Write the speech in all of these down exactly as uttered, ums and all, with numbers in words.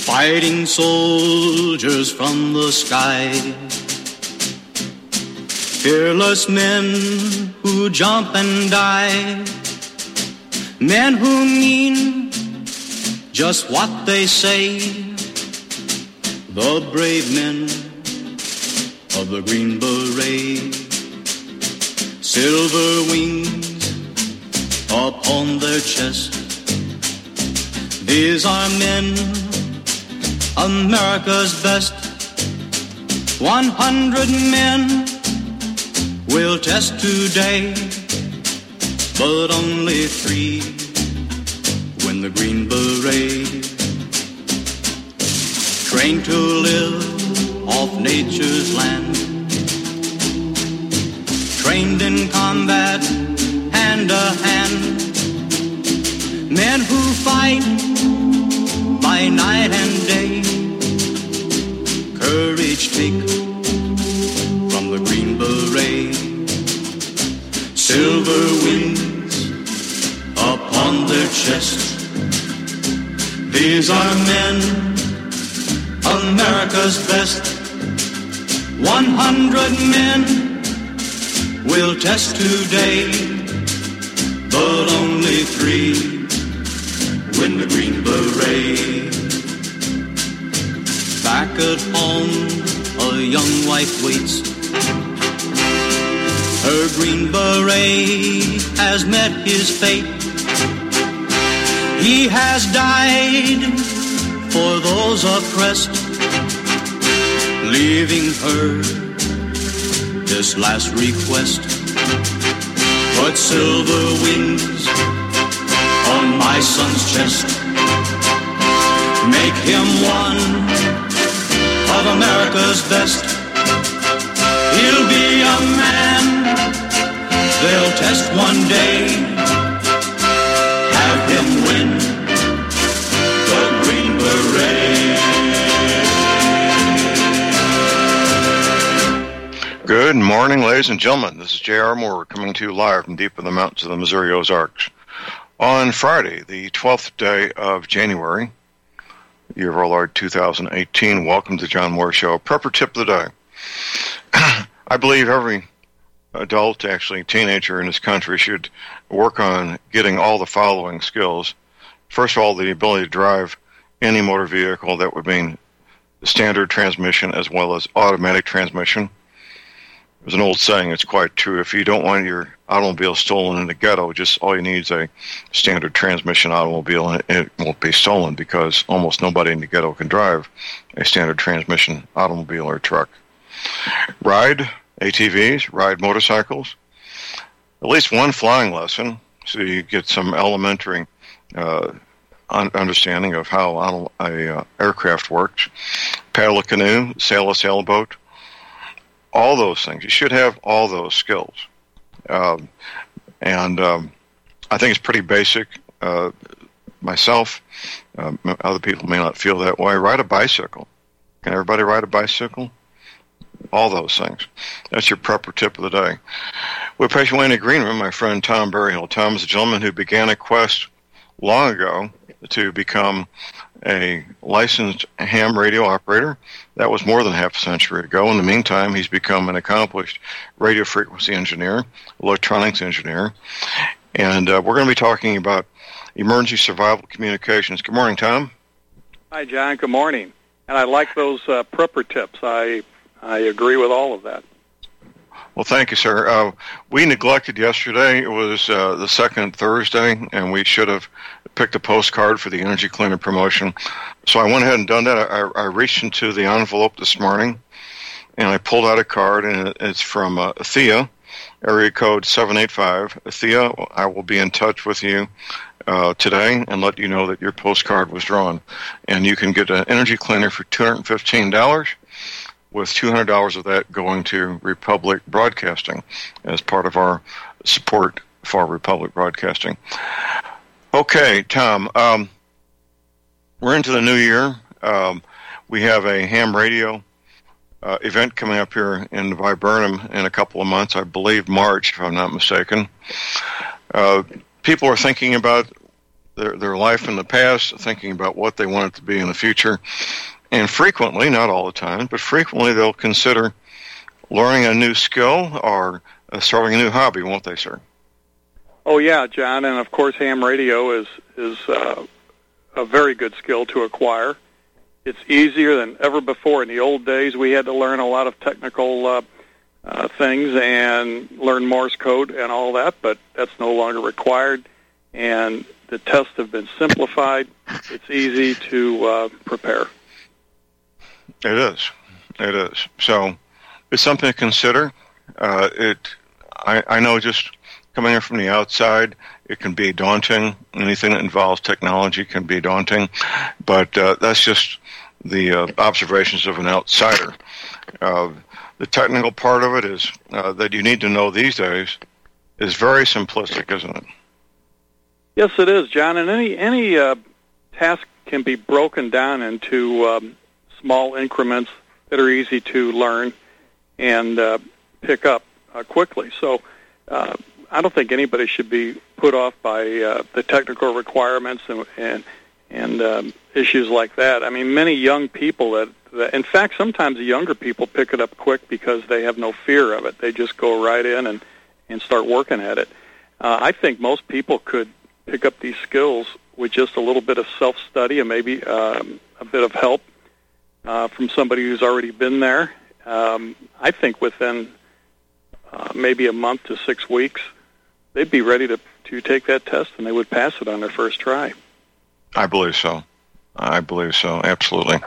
fighting soldiers from the sky. Fearless men who jump and die. Men who mean just what they say. The brave men of the Green Beret. Silver wings upon their chest. These are men, America's best. One hundred men will test today, but only three win the Green Beret. Trained to live off nature's land. Trained in combat, hand to hand. Men who fight by night and day. Courage take from the Green Beret. Silver wings upon their chest. These are men, America's best. One hundred men will test today, but only three win the Green Beret. Back at home, a young wife waits. Her Green Beret has met his fate. He has died for those oppressed, leaving her this last request. Put silver wings on my son's chest. Make him one of America's best. He'll be a man they'll test one day. Have him win the Green Beret. Good morning, ladies and gentlemen. This is J R. Moore coming to you live from deep in the mountains of the Missouri Ozarks. On Friday, the twelfth day of January, year of our Lord two thousand eighteen, welcome to the John Moore Show. Prepper tip of the day. I believe every adult, actually teenager in this country, should work on getting all the following skills. First of all, the ability to drive any motor vehicle. That would mean standard transmission as well as automatic transmission. There's an old saying, it's quite true. If you don't want your automobile stolen in the ghetto, just all you need is a standard transmission automobile, and it won't be stolen because almost nobody in the ghetto can drive a standard transmission automobile or truck. Ride A T Vs, ride motorcycles, at least one flying lesson so you get some elementary uh, un- understanding of how auto- a uh, aircraft works. Paddle a canoe, sail a sailboat. All those things. You should have all those skills. Um, and um, I think it's pretty basic. Uh, myself, um, other people may not feel that way. Ride a bicycle. Can everybody ride a bicycle? All those things. That's your prepper tip of the day. We're patiently in the green room, my friend Tom Berryhill. Tom is a gentleman who began a quest long ago to become a licensed ham radio operator. That was more than half a century ago. In the meantime, he's become an accomplished radio frequency engineer, electronics engineer, and uh, we're going to be talking about emergency survival communications. Good morning, Tom. Hi, John. Good morning. And I like those uh, prepper tips. I I agree with all of that. Well, thank you, sir. Uh, we neglected yesterday. It was uh, the second Thursday, and we should have picked a postcard for the Energy Cleaner promotion. So I went ahead and done that. I, I reached into the envelope this morning, and I pulled out a card, and it's from uh, Thea, area code seven eight five. Thea, I will be in touch with you uh, today and let you know that your postcard was drawn. And you can get an Energy Cleaner for two hundred fifteen dollars. With two hundred dollars of that going to Republic Broadcasting as part of our support for Republic Broadcasting. Okay, Tom, um, we're into the new year. Um, we have a ham radio uh, event coming up here in Viburnum in a couple of months, I believe March, if I'm not mistaken. Uh, people are thinking about their, their life in the past, thinking about what they want it to be in the future. And frequently, not all the time, but frequently they'll consider learning a new skill or uh, starting a new hobby, won't they, sir? Oh, yeah, John. And, of course, ham radio is, is uh, a very good skill to acquire. It's easier than ever before. In the old days, we had to learn a lot of technical uh, uh, things and learn Morse code and all that, but that's no longer required. And the tests have been simplified. It's easy to uh, prepare. It is. It is. So it's something to consider. Uh, it. I, I know just coming in from the outside, it can be daunting. Anything that involves technology can be daunting. But uh, that's just the uh, observations of an outsider. Uh, the technical part of it is uh, that you need to know these days is very simplistic, isn't it? Yes, it is, John. And any any uh, task can be broken down into um, small increments that are easy to learn and uh, pick up uh, quickly. So uh, I don't think anybody should be put off by uh, the technical requirements and and, and um, issues like that. I mean, many young people that, that, in fact, sometimes the younger people pick it up quick because they have no fear of it. They just go right in and, and start working at it. Uh, I think most people could pick up these skills with just a little bit of self-study and maybe um, a bit of help uh, from somebody who's already been there. Um, I think within uh, maybe a month to six weeks, they'd be ready to, to take that test, and they would pass it on their first try. I believe so. I believe so, absolutely.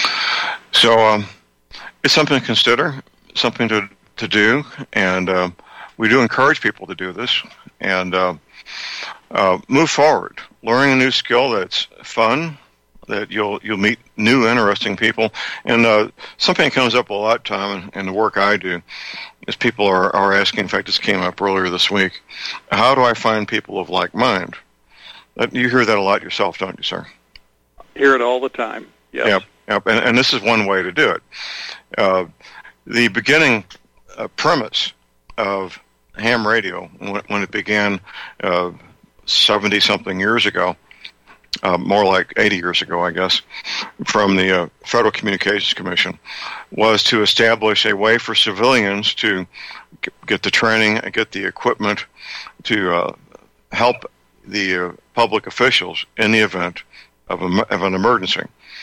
So um, it's something to consider, something to, to do, and uh, we do encourage people to do this and uh, uh, move forward. Learning a new skill that's fun, that you'll you'll meet new, interesting people. And uh, something that comes up a lot, Tom, in, in the work I do, is people are, are asking, in fact, this came up earlier this week, how do I find people of like mind? That, you hear that a lot yourself, don't you, sir? Hear it all the time, yes. Yep, yep. And, and this is one way to do it. Uh, the beginning uh, premise of ham radio, when, when it began uh, seventy-something years ago, Uh, more like eighty years ago, I guess, from the uh, Federal Communications Commission, was to establish a way for civilians to g- get the training and get the equipment to uh, help the uh, public officials in the event of, a, of an emergency.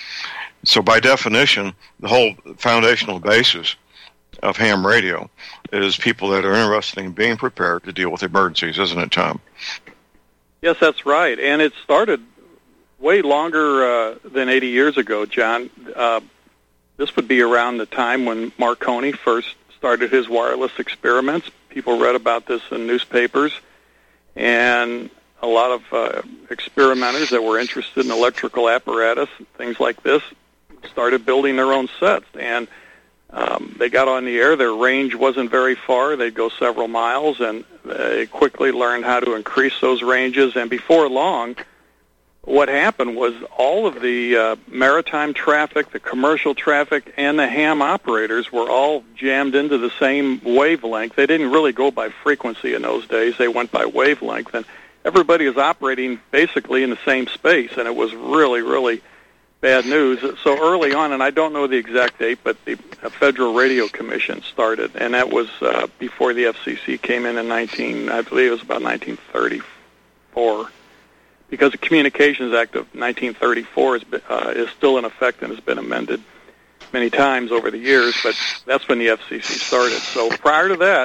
So by definition, the whole foundational basis of ham radio is people that are interested in being prepared to deal with emergencies, isn't it, Tom? Yes, that's right. And it started way longer uh, than eighty years ago, John. Uh, this would be around the time when Marconi first started his wireless experiments. People read about this in newspapers, and a lot of uh, experimenters that were interested in electrical apparatus, things like this, started building their own sets. And um, they got on the air. Their range wasn't very far. They'd go several miles, and they quickly learned how to increase those ranges. And before long, what happened was all of the uh, maritime traffic, the commercial traffic, and the ham operators were all jammed into the same wavelength. They didn't really go by frequency in those days. They went by wavelength, and everybody was operating basically in the same space, and it was really, really bad news. So early on, and I don't know the exact date, but the Federal Radio Commission started, and that was uh, before the F C C came in in nineteen, I believe it was about nineteen thirty-four. Because the Communications Act of nineteen thirty-four is, uh, is still in effect and has been amended many times over the years, but that's when the F C C started. So prior to that,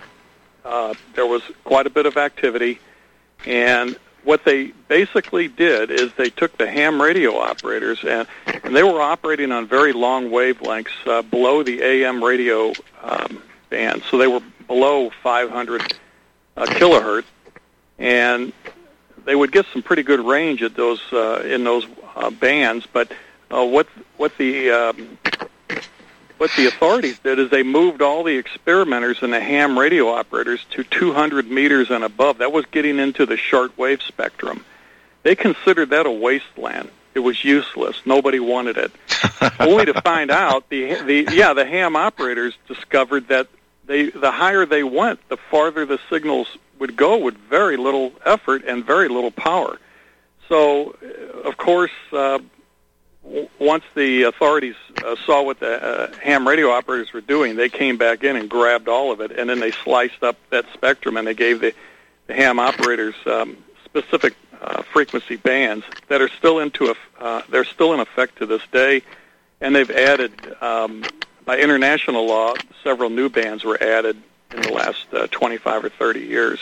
uh, there was quite a bit of activity, and what they basically did is they took the ham radio operators, and, and they were operating on very long wavelengths uh, below the A M radio um, band, so they were below five hundred uh, kilohertz, and they would get some pretty good range at those uh, in those uh, bands. But uh, what what the um, what the authorities did is they moved all the experimenters and the ham radio operators to two hundred meters and above. That was getting into the shortwave spectrum. They considered that a wasteland. It was useless. Nobody wanted it. Only to find out the the yeah the ham operators discovered that they the higher they went, the farther the signals would go with very little effort and very little power. so, of course, uh, w- once the authorities uh, saw what the uh, ham radio operators were doing, they came back in and grabbed all of it, and then they sliced up that spectrum, and they gave the, the ham operators um, specific uh, frequency bands that are still into a, uh, they're still in effect to this day, and they've added, um, by international law, several new bands were added in the last uh, twenty-five or thirty years.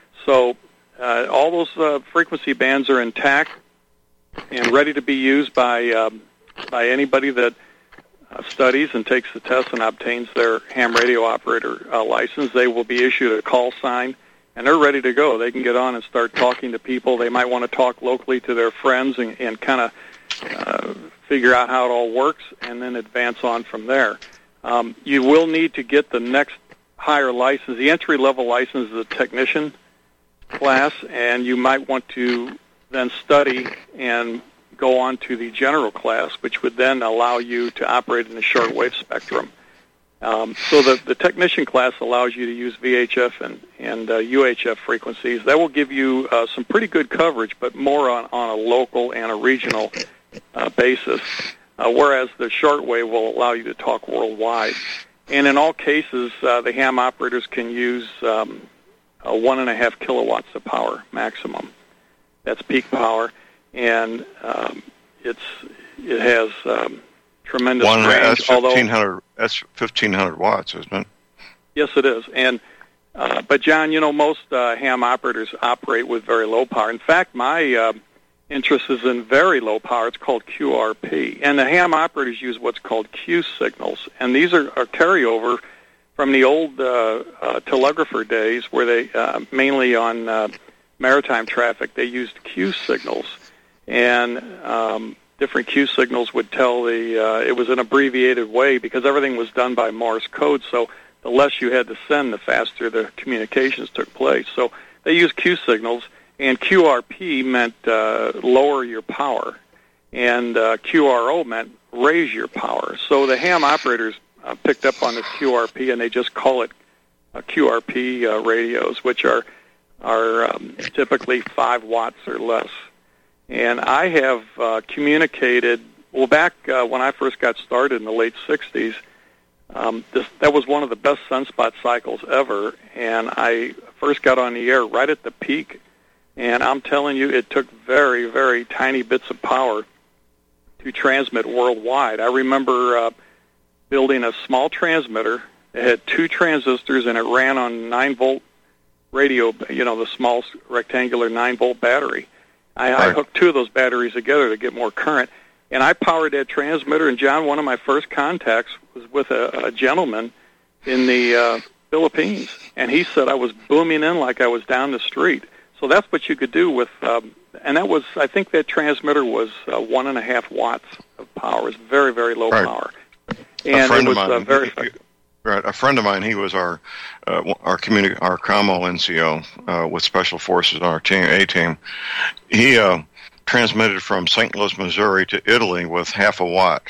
So uh, all those uh, frequency bands are intact and ready to be used by um, by anybody that uh, studies and takes the test and obtains their ham radio operator uh, license. They will be issued a call sign, and they're ready to go. They can get on and start talking to people. They might want to talk locally to their friends and, and kind of uh, figure out how it all works, and then advance on from there. Um, you will need to get the next higher license. The entry-level license is a technician class, and you might want to then study and go on to the general class, which would then allow you to operate in the shortwave spectrum. Um, so the, the technician class allows you to use V H F and, and uh, U H F frequencies. That will give you uh, some pretty good coverage, but more on, on a local and a regional uh, basis, uh, whereas the shortwave will allow you to talk worldwide. And in all cases, uh, the ham operators can use um, a one and a half kilowatts of power maximum. That's peak power, and um, it's it has um, tremendous one, range. That's fifteen hundred. That's fifteen hundred watts, isn't it? Yes, it is. And uh, but John, you know, most uh, ham operators operate with very low power. In fact, my uh, interest is in very low power. It's called Q R P, and the ham operators use what's called Q signals, and these are a carryover from the old uh, uh, telegrapher days, where they uh, mainly on uh, maritime traffic they used Q signals, and um, different Q signals would tell the. Uh, it was an abbreviated way because everything was done by Morse code, so the less you had to send, the faster the communications took place. So they used Q signals. And Q R P meant uh, lower your power, and uh, Q R O meant raise your power. So the ham operators uh, picked up on this Q R P, and they just call it uh, Q R P uh, radios, which are are um, typically five watts or less. And I have uh, communicated, well, back uh, when I first got started in the late sixties, um, this, that was one of the best sunspot cycles ever, and I first got on the air right at the peak. And I'm telling you, it took very, very tiny bits of power to transmit worldwide. I remember uh, building a small transmitter. It had two transistors, and it ran on nine-volt radio, you know, the small rectangular nine-volt battery. I, I hooked two of those batteries together to get more current, and I powered that transmitter. And, John, one of my first contacts was with a, a gentleman in the uh, Philippines, and he said I was booming in like I was down the street. So that's what you could do with, um, and that was, I think that transmitter was uh, one and a half watts of power. It was very, very low right. power. And a friend it was of mine, uh, very he, effective. Right, a friend of mine, he was our uh, our communi- our COMO N C O uh, with Special Forces on our team, A team. He uh, transmitted from Saint Louis, Missouri to Italy with half a watt.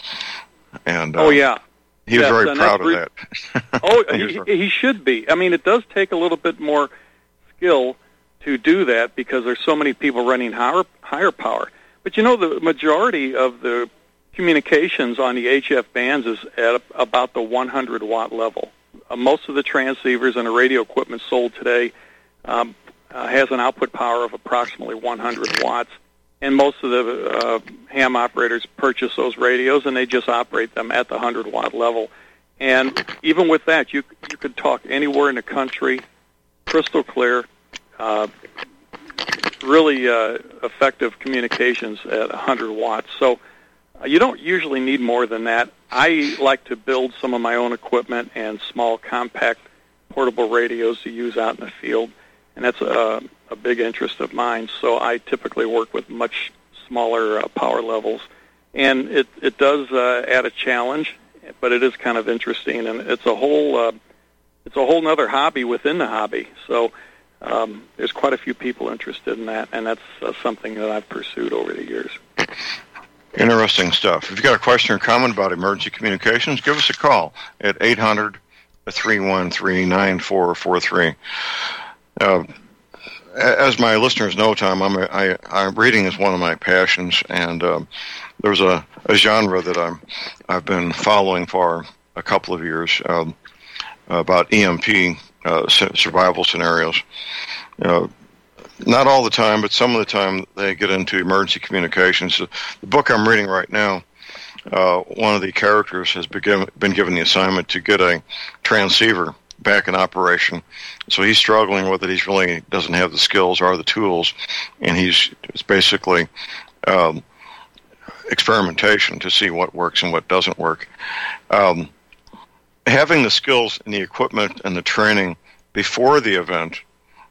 And uh, oh, yeah. He was yes, very proud re- of that. oh, he, he, he should be. I mean, it does take a little bit more skill to do that because there's so many people running higher, higher power. But, you know, the majority of the communications on the H F bands is at about the one hundred watt level. Uh, most of the transceivers and the radio equipment sold today um, uh, has an output power of approximately one hundred watts, and most of the uh, ham operators purchase those radios, and they just operate them at the one hundred watt level. And even with that, you you could talk anywhere in the country, crystal clear, Uh, really uh, effective communications at one hundred watts. So uh, you don't usually need more than that. I like to build some of my own equipment and small, compact, portable radios to use out in the field, and that's a, a big interest of mine. So I typically work with much smaller uh, power levels, and it, it does uh, add a challenge, but it is kind of interesting, and it's a whole uh, it's a whole other hobby within the hobby. So Um, there's quite a few people interested in that, and that's uh, something that I've pursued over the years. Interesting stuff. If you've got a question or comment about emergency communications, give us a call at eight hundred, three one three, nine four four three. Uh, as my listeners know, Tom, I'm a, I, I'm reading is one of my passions, and um, there's a, a genre that I'm I've been following for a couple of years um, about E M P uh, survival scenarios. Uh, not all the time, but some of the time they get into emergency communications. The book I'm reading right now, uh, one of the characters has been been given the assignment to get a transceiver back in operation. So he's struggling with it. He really doesn't have the skills or the tools, and he's it's basically um, experimentation to see what works and what doesn't work. Um, having the skills and the equipment and the training before the event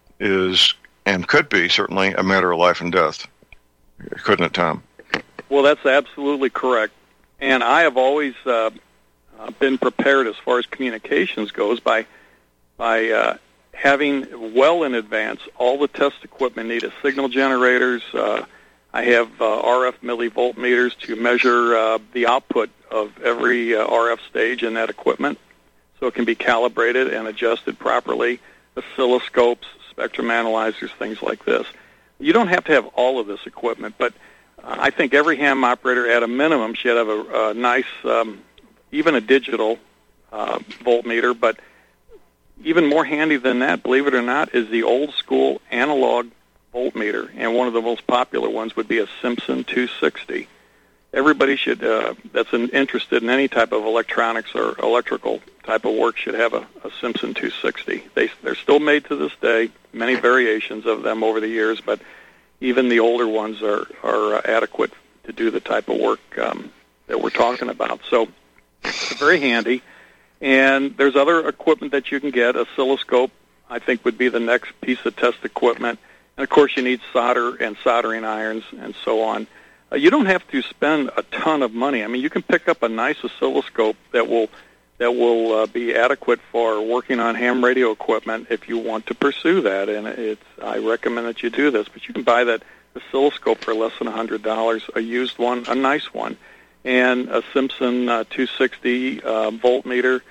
is, and could be, certainly a matter of life and death. Couldn't it, Tom? Well, that's absolutely correct. And I have always uh, uh, been prepared as far as communications goes by by uh, having well in advance all the test equipment needed, signal generators. Uh, I have uh, R F millivoltmeters to measure uh, the output of every uh, R F stage in that equipment so it can be calibrated and adjusted properly, oscilloscopes, spectrum analyzers, things like this. You don't have to have all of this equipment, but uh, I think every ham operator at a minimum should have a, a nice, um, even a digital uh, voltmeter, but even more handy than that, believe it or not, is the old school analog voltmeter, and one of the most popular ones would be a Simpson two sixty. Everybody should, uh, that's an, interested in any type of electronics or electrical type of work should have a, a Simpson two sixty. They, they're still made to this day, many variations of them over the years, but even the older ones are, are uh, adequate to do the type of work um, that we're talking about. So it's very handy. And there's other equipment that you can get. Oscilloscope, I think, would be the next piece of test equipment. And, of course, you need solder and soldering irons and so on. Uh, you don't have to spend a ton of money. I mean, you can pick up a nice oscilloscope that will that will uh, be adequate for working on ham radio equipment if you want to pursue that. And it's I recommend that you do this. But you can buy that oscilloscope for less than one hundred dollars, a used one, a nice one. And a Simpson uh, two sixty uh, voltmeter,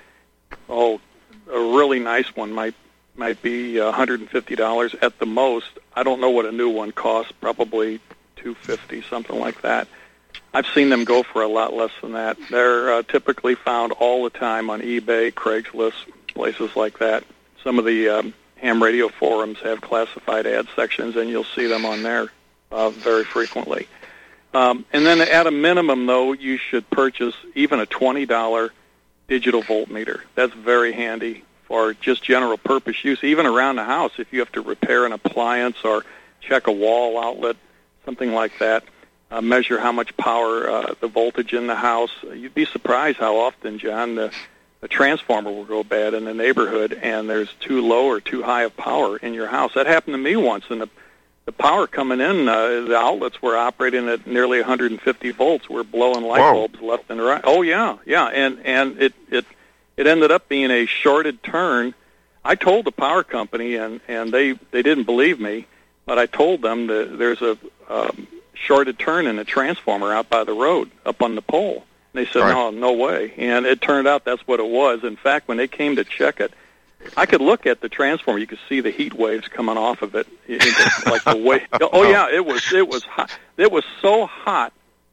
oh, a really nice one might might be one hundred fifty dollars at the most. I don't know what a new one costs, probably two hundred fifty dollars, something like that. I've seen them go for a lot less than that. They're uh, typically found all the time on eBay, Craigslist, places like that. Some of the um, ham radio forums have classified ad sections, and you'll see them on there uh, very frequently. Um, and then at a minimum, though, you should purchase even a twenty dollars digital voltmeter. That's very handy for just general purpose use, even around the house if you have to repair an appliance or check a wall outlet, something like that. Uh, measure how much power, uh, the voltage in the house. You'd be surprised how often, John, the, the transformer will go bad in the neighborhood and there's too low or too high of power in your house. That happened to me once, and the The power coming in, uh, the outlets were operating at nearly one hundred fifty volts. We're blowing light Whoa. bulbs left and right. Oh yeah, yeah, and and it it it ended up being a shorted turn. I told the power company, and and they they didn't believe me, but I told them that there's a um, shorted turn in a transformer out by the road, up on the pole. And they said, right. no, no way. And it turned out that's what it was. In fact, when they came to check it, I could look at the transformer. You could see the heat waves coming off of it, it, it like the way. Oh yeah, it was it was hot. It was so hot.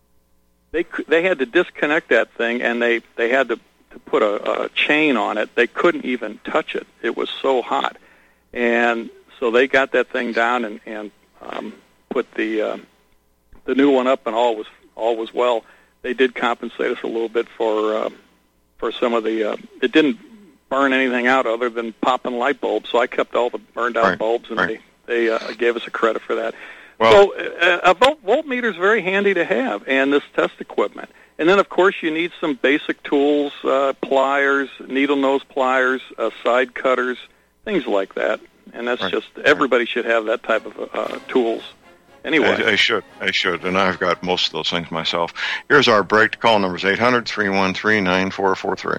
They they had to disconnect that thing, and they they had to, to put a, a chain on it. They couldn't even touch it. It was so hot, and so they got that thing down and and um, put the uh, the new one up, and all was all was well. They did compensate us a little bit for uh, for some of the. Uh, it didn't burn anything out other than popping light bulbs, so I kept all the burned out right. bulbs, and right. they they uh, gave us a credit for that. Well, so uh, a volt, voltmeter is very handy to have, and this test equipment. And then, of course, you need some basic tools, uh, pliers, needle nose pliers, uh, side cutters, things like that. And that's right. just, everybody right. should have that type of uh, tools. Anyway. I, I should, I should, and I've got most of those things myself. Here's our break. The call number is eight hundred, three one three, nine four four three.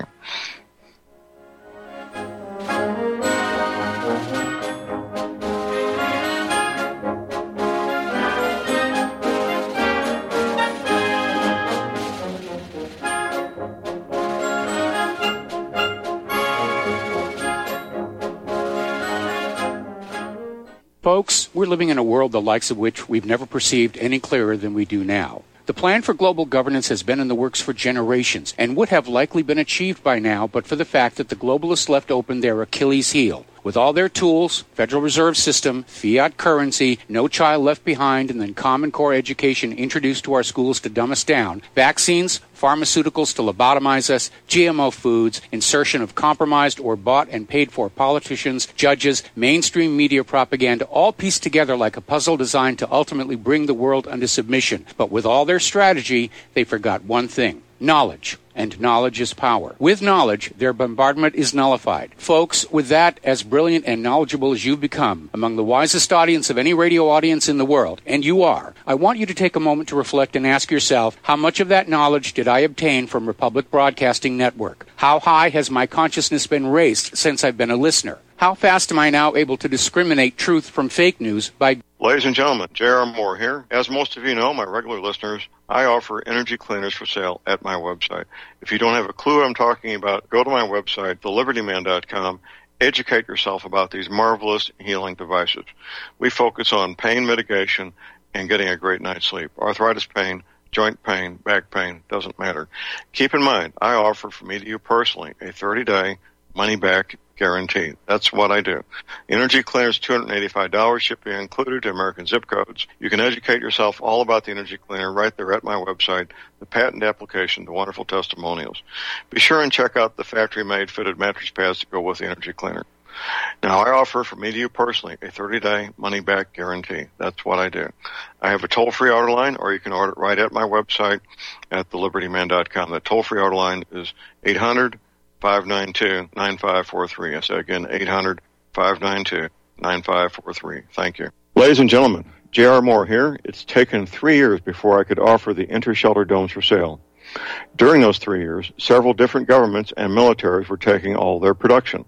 Folks, we're living in a world the likes of which we've never perceived any clearer than we do now. The plan for global governance has been in the works for generations and would have likely been achieved by now but for the fact that the globalists left open their Achilles heel. With all their tools, Federal Reserve System, fiat currency, no child left behind, and then Common Core education introduced to our schools to dumb us down, vaccines, pharmaceuticals to lobotomize us, G M O foods, insertion of compromised or bought and paid for politicians, judges, mainstream media propaganda, all pieced together like a puzzle designed to ultimately bring the world under submission. But with all their strategy, they forgot one thing: knowledge. And knowledge is power. With knowledge, their bombardment is nullified. Folks, with that, as brilliant and knowledgeable as you've become, among the wisest audience of any radio audience in the world, and you are, I want you to take a moment to reflect and ask yourself, how much of that knowledge did I obtain from Republic Broadcasting Network? How high has my consciousness been raised since I've been a listener? How fast am I now able to discriminate truth from fake news by... Ladies and gentlemen, J R. Moore here. As most of you know, my regular listeners, I offer energy cleaners for sale at my website. If you don't have a clue what I'm talking about, go to my website, the liberty man dot com. Educate yourself about these marvelous healing devices. We focus on pain mitigation and getting a great night's sleep. Arthritis pain, joint pain, back pain, doesn't matter. Keep in mind, I offer for me to you personally a thirty-day money-back guarantee. That's what I do. Energy Cleaner is two hundred eighty-five dollars, shipping included to American zip codes. You can educate yourself all about the Energy Cleaner right there at my website, the patent application, the wonderful testimonials. Be sure and check out the factory-made fitted mattress pads to go with the Energy Cleaner. Now, I offer for me to you personally a thirty-day money-back guarantee. That's what I do. I have a toll-free order line, or you can order it right at my website at the liberty man dot com. That toll-free order line is eight hundred, five nine two, nine five four three. I say again, eight hundred, five nine two, nine five four three. Thank you. Ladies and gentlemen, J R. Moore here. It's taken three years before I could offer the inter-shelter domes for sale. During those three years, several different governments and militaries were taking all their production.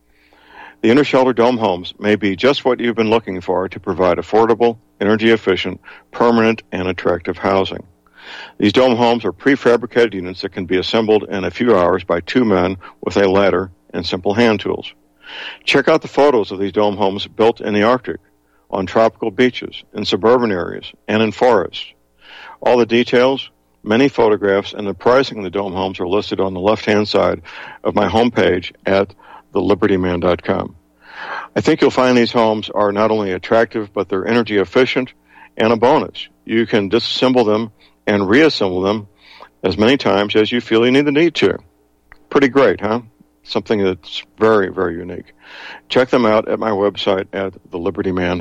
The inter-shelter dome homes may be just what you've been looking for to provide affordable, energy-efficient, permanent, and attractive housing. These dome homes are prefabricated units that can be assembled in a few hours by two men with a ladder and simple hand tools. Check out the photos of these dome homes built in the Arctic, on tropical beaches, in suburban areas, and in forests. All the details, many photographs, and the pricing of the dome homes are listed on the left-hand side of my homepage at the liberty man dot com. I think you'll find these homes are not only attractive, but they're energy efficient, and a bonus. You can disassemble them and reassemble them as many times as you feel you need the need to. Pretty great, huh? Something that's very, very unique. Check them out at my website at the liberty man.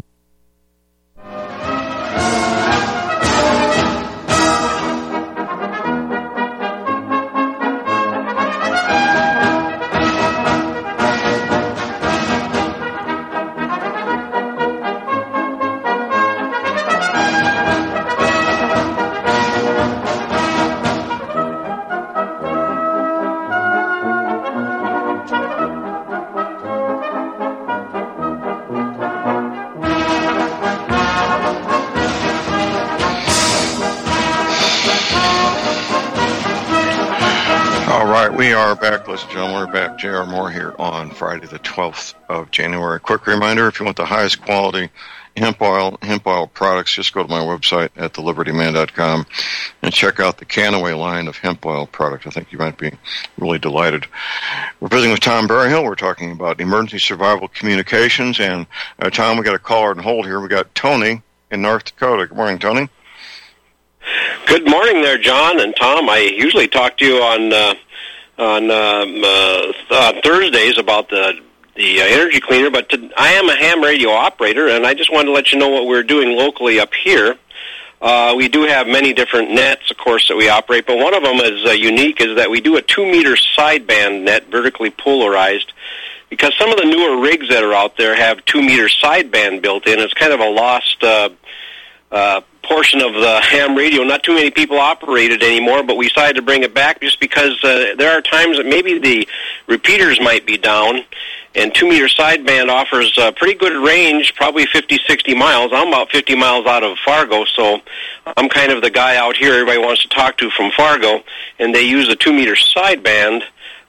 We are back, ladies and gentlemen. We're back. J R. Moore here on Friday the twelfth of January. Quick reminder, if you want the highest quality hemp oil, hemp oil products, just go to my website at the liberty man dot com and check out the Canaway line of hemp oil products. I think you might be really delighted. We're visiting with Tom Berryhill. We're talking about emergency survival communications. And, uh, Tom, we got a caller on hold here. We got Tony in North Dakota. Good morning, Tony. Good morning there, John and Tom. I usually talk to you on... Uh on um, uh, uh, Thursdays about the the uh, energy cleaner, but to, I am a ham radio operator, and I just wanted to let you know what we're doing locally up here. Uh, we do have many different nets, of course, that we operate, but one of them is uh, unique, is that we do a two-meter sideband net, vertically polarized, because some of the newer rigs that are out there have two-meter sideband built in. It's kind of a lost uh, uh, portion of the ham radio. Not too many people operate it anymore, but we decided to bring it back just because uh, there are times that maybe the repeaters might be down, and two-meter sideband offers a pretty good range, probably fifty, sixty miles. I'm about fifty miles out of Fargo, so I'm kind of the guy out here everybody wants to talk to from Fargo, and they use a two-meter sideband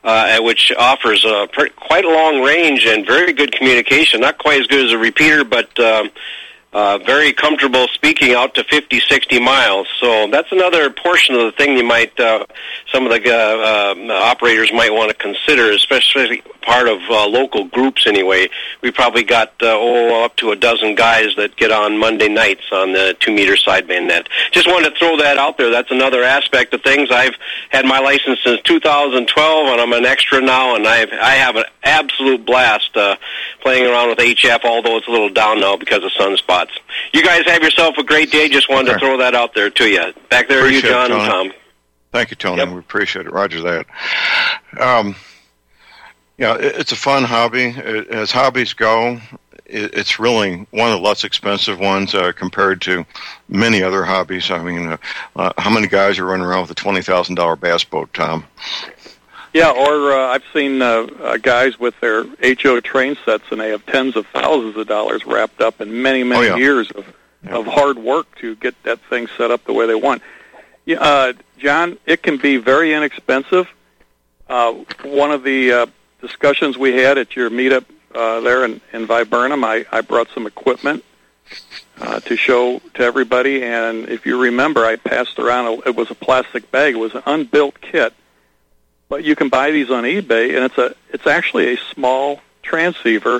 uh, which offers uh, per- quite a long range and very good communication. Not quite as good as a repeater, but um, uh, very comfortable speaking out to fifty, sixty miles. So that's another portion of the thing you might, uh, some of the uh, uh, operators might want to consider, especially part of uh, local groups anyway. We probably got uh, oh, up to a dozen guys that get on Monday nights on the two-meter sideband net. Just wanted to throw that out there. That's another aspect of things. I've had my license since two thousand twelve, and I'm an extra now, and I've, I have an absolute blast uh, playing around with H F, although it's a little down now because of sunspots. You guys have yourself a great day. Just wanted okay. to throw that out there to you. Back there to you, John and Tom. Thank you, Tony. Yep. We appreciate it. Roger that. Um, yeah, it's a fun hobby. As hobbies go, it's really one of the less expensive ones uh, compared to many other hobbies. I mean, uh, uh, how many guys are running around with a twenty thousand dollars bass boat, Tom? Yeah, or uh, I've seen uh, uh, guys with their H O train sets, and they have tens of thousands of dollars wrapped up in many, many oh, yeah. years of, yeah. of hard work to get that thing set up the way they want. Yeah, uh, John, it can be very inexpensive. Uh, one of the uh, discussions we had at your meetup uh, there in, in Viburnum, I, I brought some equipment uh, to show to everybody, and if you remember, I passed around, a, it was a plastic bag. It was an unbuilt kit. But you can buy these on eBay, and it's a it's actually a small transceiver,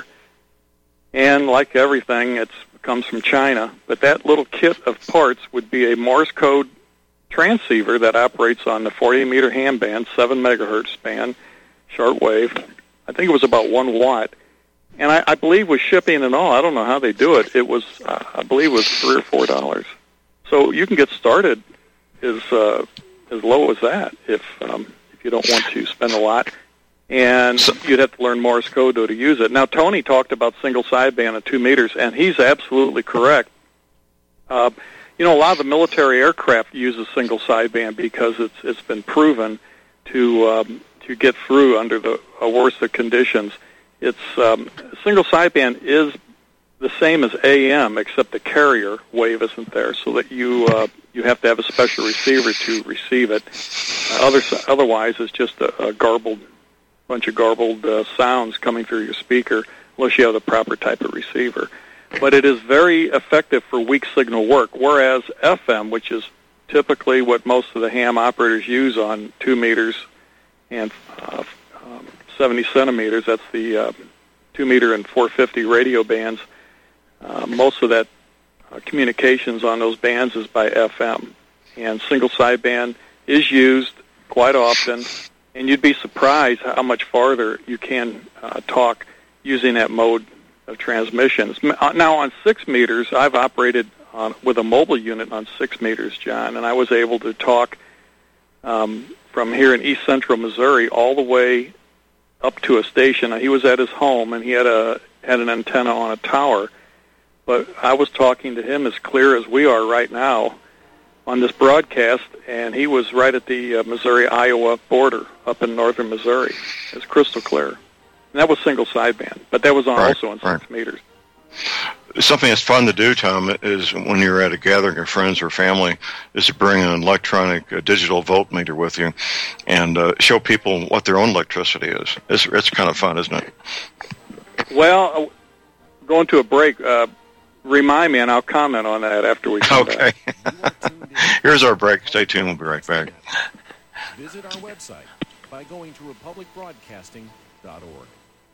and like everything, it comes from China. But that little kit of parts would be a Morse code transceiver that operates on the forty meter ham band, seven megahertz band, shortwave. I think it was about one watt, and I, I believe with shipping and all, I don't know how they do it. It was uh, I believe it was three or four dollars. So you can get started as uh, as low as that if. Um, If you don't want to spend a lot, and you'd have to learn Morse code though to use it. Now, Tony talked about single sideband at two meters, and he's absolutely correct. Uh, you know, a lot of the military aircraft uses single sideband because it's it's been proven to um, to get through under the uh, worst of conditions. It's um, single sideband is the same as A M, except the carrier wave isn't there, so that you uh, you have to have a special receiver to receive it. Uh, other, otherwise, it's just a, a garbled bunch of garbled uh, sounds coming through your speaker, unless you have the proper type of receiver. But it is very effective for weak signal work, whereas F M, which is typically what most of the ham operators use on two meters and uh, um, seventy centimeters, that's the uh, two meter and four fifty radio bands. Uh, most of that uh, communications on those bands is by F M, and single sideband is used quite often, and you'd be surprised how much farther you can uh, talk using that mode of transmissions. Now, on six meters, I've operated on, with a mobile unit on six meters, John, and I was able to talk um, from here in East Central Missouri all the way up to a station. He was at his home, and he had a had an antenna on a tower. But I was talking to him as clear as we are right now on this broadcast, and he was right at the uh, Missouri-Iowa border up in northern Missouri. It's crystal clear. And that was single sideband, but that was on right, also on right. six meters. Something that's fun to do, Tom, is when you're at a gathering of friends or family, is to bring an electronic uh, digital voltmeter with you and uh, show people what their own electricity is. It's, it's kind of fun, isn't it? Well, going to a break, uh, remind me, and I'll comment on that after we come okay. back. Here's our break. Stay tuned. We'll be right back. Visit our website by going to republic broadcasting dot org.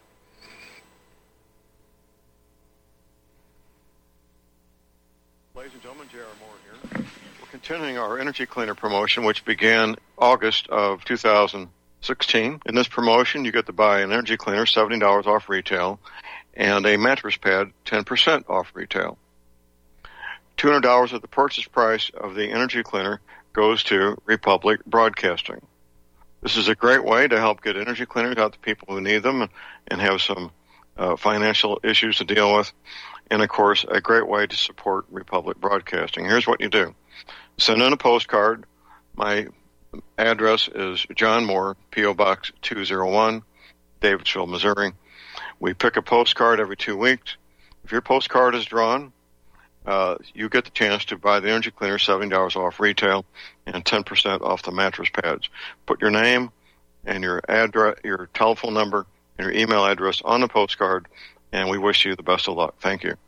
Ladies and gentlemen, J R Moore here. We're continuing our Energy Cleaner promotion, which began August of two thousand sixteen. In this promotion, you get to buy an Energy Cleaner, seventy dollars off retail, and a mattress pad, ten percent off retail. two hundred dollars of the purchase price of the Energy Cleaner goes to Republic Broadcasting. This is a great way to help get energy cleaners out to people who need them and have some uh, financial issues to deal with. And, of course, a great way to support Republic Broadcasting. Here's what you do. Send in a postcard. My address is John Moore, P O. Box two oh one, Davidsville, Missouri. We pick a postcard every two weeks. If your postcard is drawn, uh, you get the chance to buy the Energy Cleaner, seventy dollars off retail, and ten percent off the mattress pads. Put your name, and your address, your telephone number, and your email address on the postcard, and we wish you the best of luck. Thank you.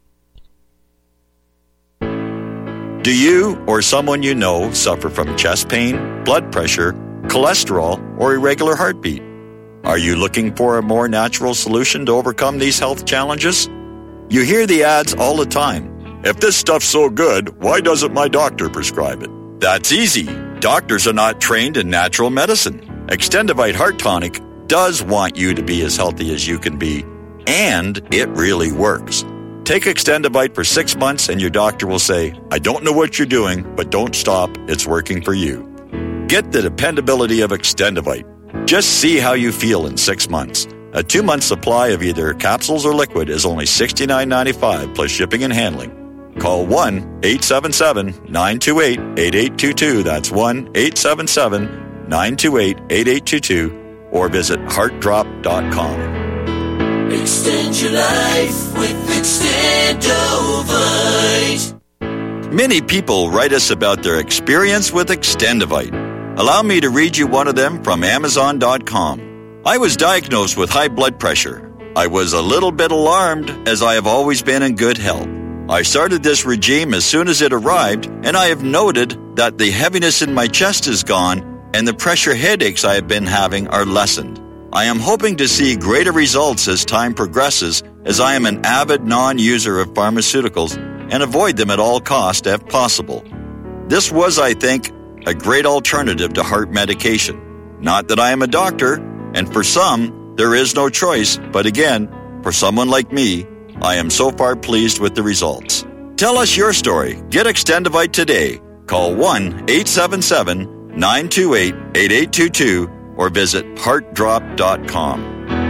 Do you or someone you know suffer from chest pain, blood pressure, cholesterol, or irregular heartbeat? Are you looking for a more natural solution to overcome these health challenges? You hear the ads all the time. If this stuff's so good, why doesn't my doctor prescribe it? That's easy. Doctors are not trained in natural medicine. Extendivite Heart Tonic does want you to be as healthy as you can be, and it really works. Take Extendivite for six months and your doctor will say, I don't know what you're doing, but don't stop. It's working for you. Get the dependability of Extendivite. Just see how you feel in six months. A two-month supply of either capsules or liquid is only sixty-nine ninety-five plus shipping and handling. Call one eight seven seven, nine two eight, eight eight two two. That's one eight seven seven, nine two eight, eight eight two two. Or visit heart drop dot com. Extend your life with Extendovite. Many people write us about their experience with Extendivite. Allow me to read you one of them from amazon dot com. I was diagnosed with high blood pressure. I was a little bit alarmed as I have always been in good health. I started this regime as soon as it arrived, and I have noted that the heaviness in my chest is gone and the pressure headaches I have been having are lessened. I am hoping to see greater results as time progresses, as I am an avid non-user of pharmaceuticals and avoid them at all costs if possible. This was, I think, a great alternative to heart medication. Not that I am a doctor, and for some, there is no choice, but again, for someone like me, I am so far pleased with the results. Tell us your story. Get Extendivite today. Call one eight seven seven, nine two eight, eight eight two two or visit heart drop dot com.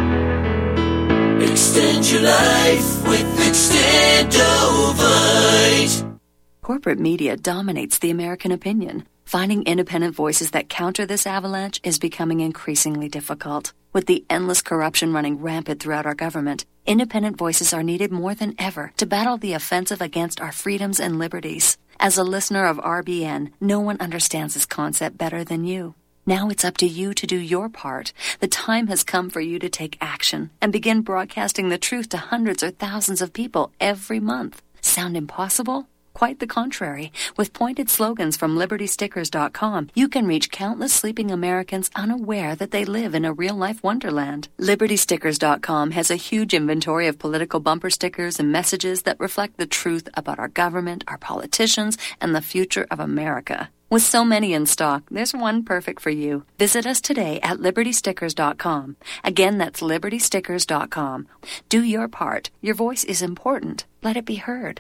Extend your life with Extendovite. Corporate media dominates the American opinion. Finding independent voices that counter this avalanche is becoming increasingly difficult. With the endless corruption running rampant throughout our government, independent voices are needed more than ever to battle the offensive against our freedoms and liberties. As a listener of R B N, no one understands this concept better than you. Now it's up to you to do your part. The time has come for you to take action and begin broadcasting the truth to hundreds or thousands of people every month. Sound impossible? Quite the contrary. With pointed slogans from liberty stickers dot com, you can reach countless sleeping Americans unaware that they live in a real-life wonderland. liberty stickers dot com has a huge inventory of political bumper stickers and messages that reflect the truth about our government, our politicians, and the future of America. With so many in stock, there's one perfect for you. Visit us today at liberty stickers dot com. Again, that's liberty stickers dot com. Do your part. Your voice is important. Let it be heard.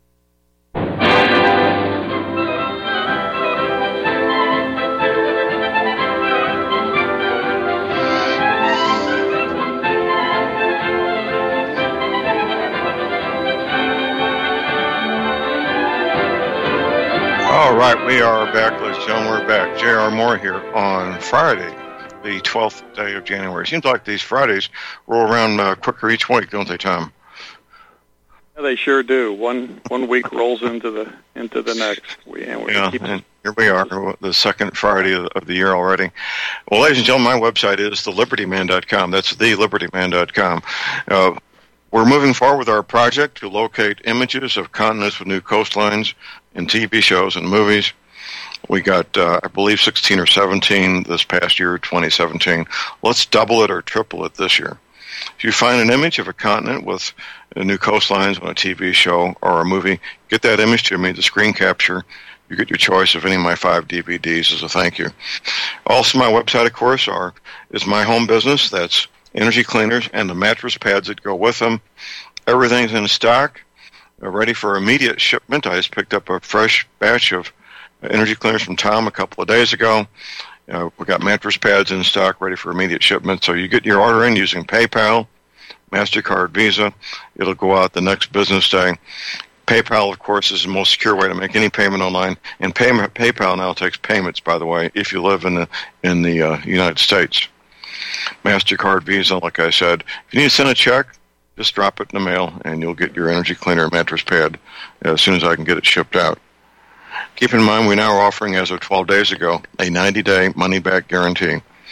All right, we are back, ladies and gentlemen. We're back. J R. Moore here on Friday, the twelfth day of January. Seems like these Fridays roll around uh, quicker each week, don't they, Tom? Yeah, they sure do. One one week rolls into the into the next. We, and yeah, keep... and here we are, the second Friday of, of the year already. Well, ladies and gentlemen, my website is the liberty man dot com. That's the liberty man dot com. Uh, we're moving forward with our project to locate images of continents with new coastlines in T V shows and movies. We got, uh, I believe, sixteen or seventeen this past year, twenty seventeen. Let's double it or triple it this year. If you find an image of a continent with new coastlines on a T V show or a movie, get that image to me, the screen capture. You get your choice of any of my five D V Ds as a thank you. Also, my website, of course, are is my home business. That's energy cleaners and the mattress pads that go with them. Everything's in stock, uh, ready for immediate shipment. I just picked up a fresh batch of energy cleaners from Tom a couple of days ago. Uh, we got mattress pads in stock, ready for immediate shipment. So you get your order in using PayPal, MasterCard, Visa. It'll go out the next business day. PayPal, of course, is the most secure way to make any payment online. And pay, PayPal now takes payments, by the way, if you live in the in the uh, United States. MasterCard, Visa, like I said. If you need to send a check, just drop it in the mail, and you'll get your energy cleaner mattress pad as soon as I can get it shipped out. Keep in mind, we now are offering, as of twelve days ago, a ninety-day money-back guarantee.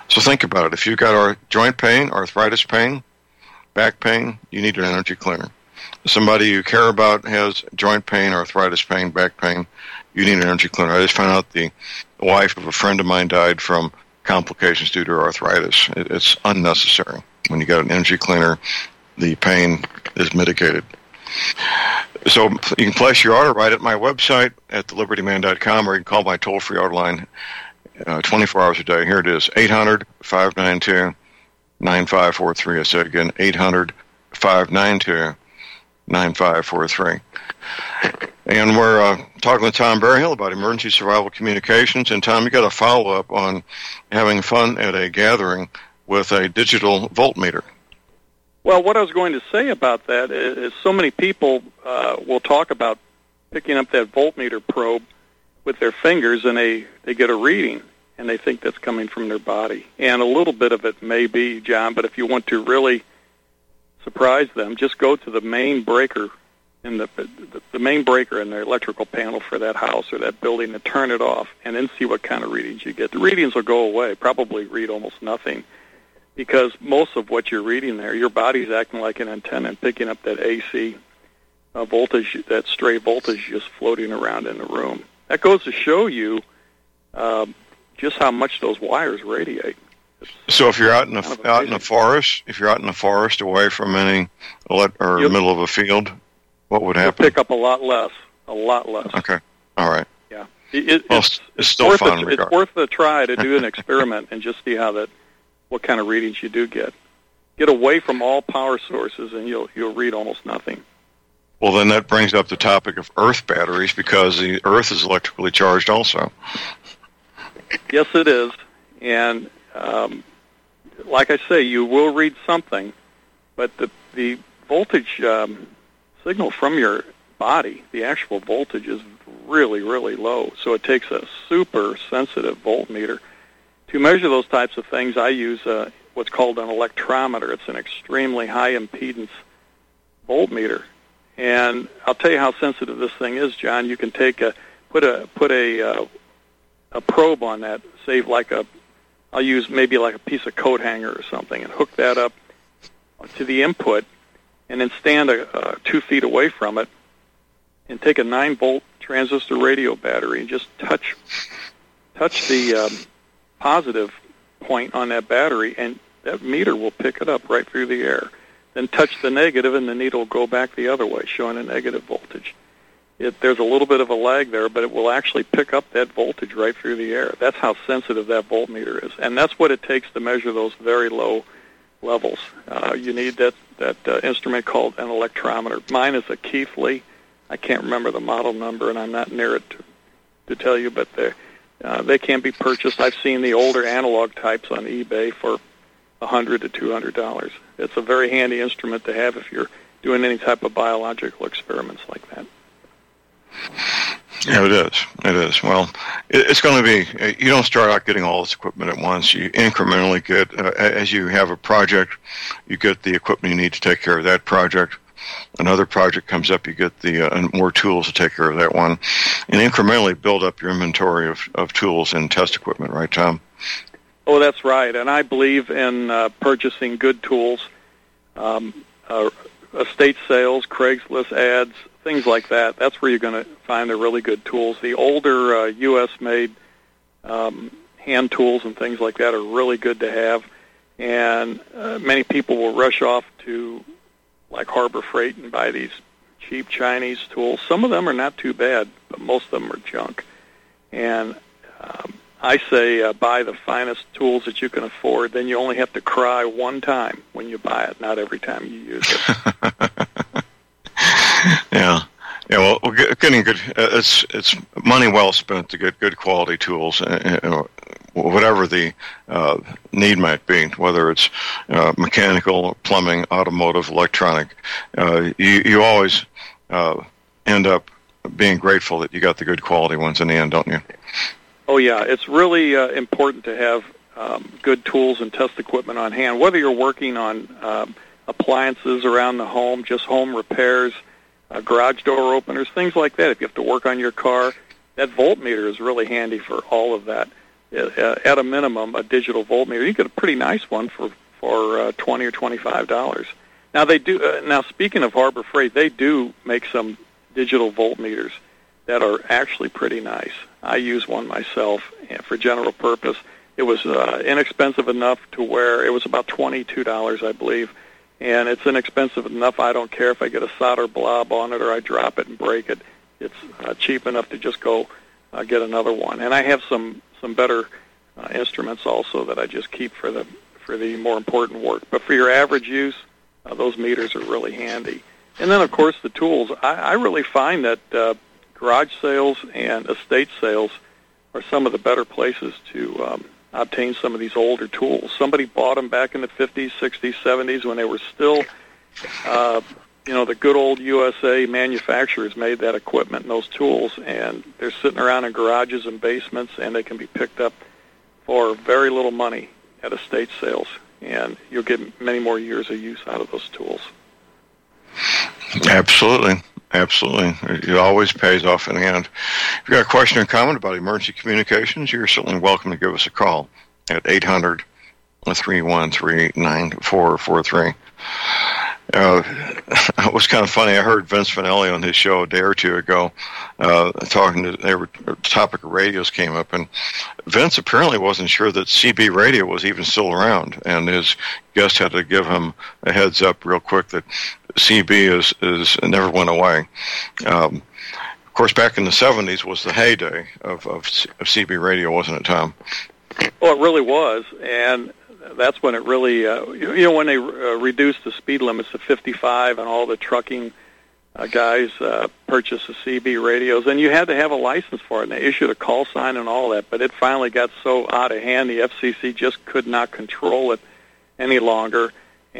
So think about it. If you've got our joint pain, arthritis pain, back pain, you need an energy cleaner. If somebody you care about has joint pain, arthritis pain, back pain, you need an energy cleaner. I just found out the wife of a friend of mine died from complications due to arthritis. It, it's unnecessary. When you got an energy cleaner, the pain is mitigated. So you can place your order right at my website at the liberty man dot com, or you can call my toll-free order line uh, twenty-four hours a day. Here it is, eight hundred, five nine two, nine five four three. I said again, eight hundred, five nine two, nine five four three. And we're uh, talking with Tom Berryhill about emergency survival communications. And, Tom, you got a follow-up on having fun at a gathering with a digital voltmeter. Well, what I was going to say about that is, is so many people uh, will talk about picking up that voltmeter probe with their fingers, and they, they get a reading, and they think that's coming from their body. And a little bit of it may be, John, but if you want to really surprise them, just go to the main breaker in the, the the main breaker in the electrical panel for that house or that building, and turn it off, and then see what kind of readings you get. The readings will go away, probably read almost nothing, because most of what you're reading there, your body's acting like an antenna and picking up that A C uh, voltage, that stray voltage just floating around in the room. That goes to show you uh, just how much those wires radiate. So if you're out in a out in a forest, if you're out in a forest away from any or You'll, middle of a field, what would happen? You'll pick up a lot less, a lot less. Okay, all right. Yeah, it, well, it's, it's, it's still worth fun. A, it's worth a try to do an experiment and just see how that, what kind of readings you do get. Get away from all power sources, and you'll you'll read almost nothing. Well, then that brings up the topic of Earth batteries, because the Earth is electrically charged also. Yes, it is, and um, like I say, you will read something, but the the voltage um, signal from your body, the actual voltage, is really, really low. So it takes a super sensitive voltmeter to measure those types of things. I use uh, what's called an electrometer. It's an extremely high impedance voltmeter, and I'll tell you how sensitive this thing is, John. You can take a put a put a uh, a probe on that, say like a I'll use maybe like a piece of coat hanger or something, and hook that up to the input, and then stand a, uh, two feet away from it, and take a nine volt transistor radio battery and just touch touch the um, positive point on that battery, and that meter will pick it up right through the air. Then touch the negative, and the needle will go back the other way, showing a negative voltage. It, there's a little bit of a lag there, but it will actually pick up that voltage right through the air. That's how sensitive that voltmeter is, and that's what it takes to measure those very low levels. Uh, you need that that uh, instrument called an electrometer. Mine is a Keithley. I can't remember the model number, and I'm not near it to, to tell you, but they uh, they can be purchased. I've seen the older analog types on eBay for a hundred to two hundred dollars. It's a very handy instrument to have if you're doing any type of biological experiments like that. Yeah, it is. It is. Well, it, it's going to be, you don't start out getting all this equipment at once. You incrementally get, uh, as you have a project, you get the equipment you need to take care of that project. Another project comes up, you get the uh, more tools to take care of that one. And incrementally build up your inventory of, of tools and test equipment, right, Tom? Oh, that's right. And I believe in uh, purchasing good tools, um, uh, estate sales, Craigslist ads, things like that. That's where you're going to find the really good tools. The older uh, U S-made um, hand tools and things like that are really good to have. And uh, many people will rush off to, like, Harbor Freight and buy these cheap Chinese tools. Some of them are not too bad, but most of them are junk. And um, I say uh, buy the finest tools that you can afford. Then you only have to cry one time when you buy it, not every time you use it. Yeah, yeah. Well, we're getting good. It's it's money well spent to get good quality tools, uh, whatever the uh, need might be. Whether it's uh, mechanical, plumbing, automotive, electronic, uh, you you always uh, end up being grateful that you got the good quality ones in the end, don't you? Oh yeah, it's really uh, important to have um, good tools and test equipment on hand. Whether you're working on um, appliances around the home, just home repairs. Uh, garage door openers, things like that. If you have to work on your car, that voltmeter is really handy for all of that. uh, at a minimum, a digital voltmeter. You get a pretty nice one for for uh, twenty or twenty-five dollars. Now they do. Uh, now speaking of Harbor Freight, they do make some digital voltmeters that are actually pretty nice. I use one myself for general purpose. It was uh, inexpensive enough to where it was about twenty-two dollars, I believe, and it's inexpensive enough I don't care if I get a solder blob on it or I drop it and break it. It's uh, cheap enough to just go uh, get another one. And I have some some better uh, instruments also that I just keep for the for the more important work. But for your average use, uh, those meters are really handy. And then, of course, the tools. I, I really find that uh, garage sales and estate sales are some of the better places to um, obtain some of these older tools. Somebody bought them back in the fifties, sixties, seventies when they were still, uh, you know, the good old U S A manufacturers made that equipment and those tools, and they're sitting around in garages and basements, and they can be picked up for very little money at estate sales, and you'll get many more years of use out of those tools. Absolutely. Absolutely. It always pays off in the end. If you've got a question or comment about emergency communications, you're certainly welcome to give us a call at eight hundred, three one three, nine four four three. Uh, it was kind of funny. I heard Vince Finelli on his show a day or two ago uh, talking to, they were, the topic of radios came up, and Vince apparently wasn't sure that C B radio was even still around, and his guest had to give him a heads up real quick that C B is, is never went away. Um, of course, back in the seventies was the heyday of, of, of C B radio, wasn't it, Tom? Well, it really was, and that's when it really, uh, you know, when they uh, reduced the speed limits to fifty-five and all the trucking uh, guys uh, purchased the C B radios, and you had to have a license for it, and they issued a call sign and all that, but it finally got so out of hand, the F C C just could not control it any longer,